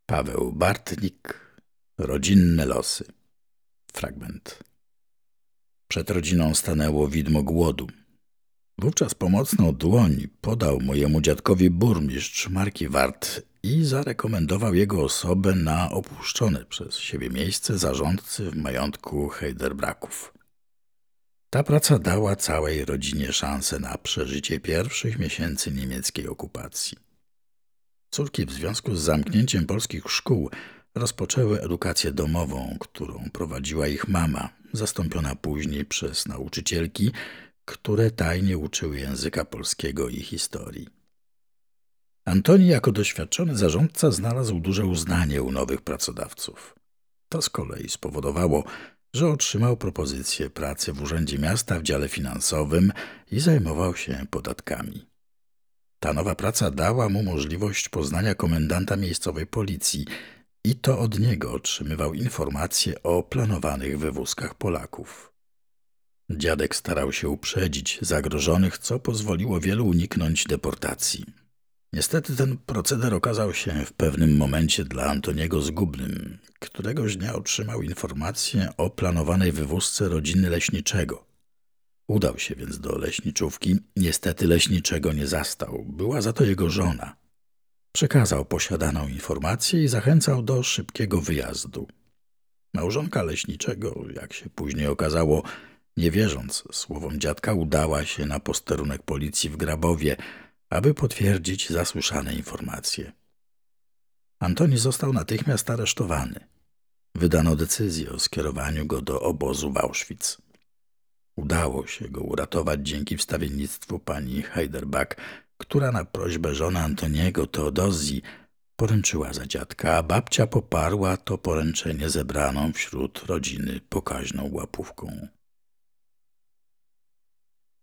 Paweł Bartnik. Rodzinne losy. Fragment. Przed rodziną stanęło widmo głodu. Wówczas pomocną dłoń podał mojemu dziadkowi burmistrz marki Wart i zarekomendował jego osobę na opuszczone przez siebie miejsce zarządcy w majątku Heiderbracków. Ta praca dała całej rodzinie szansę na przeżycie pierwszych miesięcy niemieckiej okupacji. Córki w związku z zamknięciem polskich szkół rozpoczęły edukację domową, którą prowadziła ich mama, zastąpiona później przez nauczycielki, które tajnie uczyły języka polskiego i historii. Antoni jako doświadczony zarządca znalazł duże uznanie u nowych pracodawców. To z kolei spowodowało, że otrzymał propozycję pracy w Urzędzie Miasta w dziale finansowym i zajmował się podatkami. Ta nowa praca dała mu możliwość poznania komendanta miejscowej policji i to od niego otrzymywał informacje o planowanych wywózkach Polaków. Dziadek starał się uprzedzić zagrożonych, co pozwoliło wielu uniknąć deportacji. Niestety ten proceder okazał się w pewnym momencie dla Antoniego zgubnym. Któregoś dnia otrzymał informację o planowanej wywózce rodziny leśniczego. Udał się więc do leśniczówki. Niestety leśniczego nie zastał. Była za to jego żona. Przekazał posiadaną informację i zachęcał do szybkiego wyjazdu. Małżonka leśniczego, jak się później okazało, nie wierząc słowom dziadka, udała się na posterunek policji w Grabowie, aby potwierdzić zasłyszane informacje. Antoni został natychmiast aresztowany. Wydano decyzję o skierowaniu go do obozu w Auschwitz. Udało się go uratować dzięki wstawiennictwu pani Heiderbach, która na prośbę żony Antoniego, Teodozji, poręczyła za dziadka, a babcia poparła to poręczenie zebraną wśród rodziny pokaźną łapówką.